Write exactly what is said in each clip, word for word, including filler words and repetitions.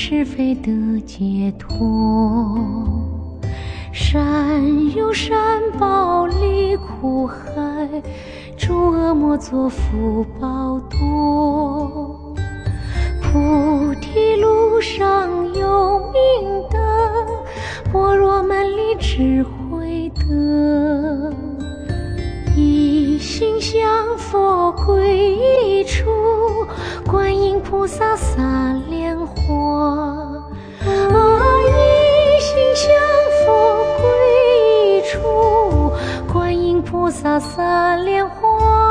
是非的解脱。善有善报，离苦海，诸恶莫作，福报多。菩提路上有明灯，般若门里智慧德。一心向佛归一处，观音菩萨洒莲花。一心向佛归一处，观音菩萨洒莲花。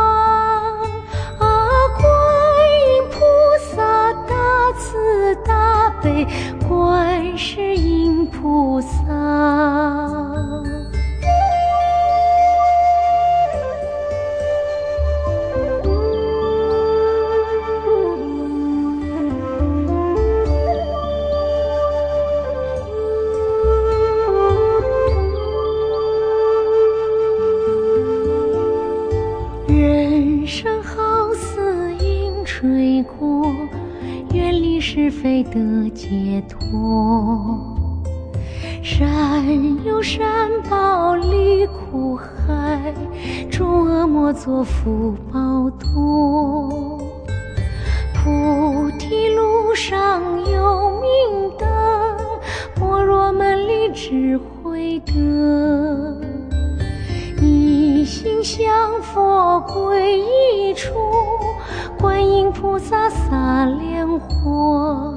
慈大悲观世音菩萨。人生好似阴吹过，远离是非的解脱。善有善报，离苦海，诸恶莫作，福报多。菩提路上有明灯，般若门里智慧德。一心向佛归一处，观音菩萨洒莲花。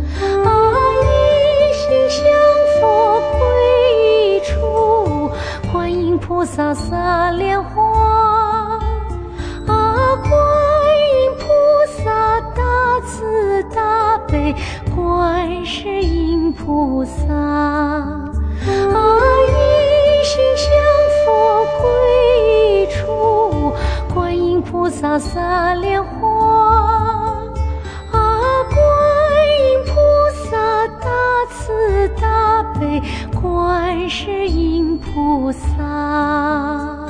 一心向佛归一处，观音菩萨洒莲花。观音菩萨大慈大悲观世音菩萨。一心向佛归一处，观音菩萨洒莲花。观音菩萨大慈大悲观世音菩萨。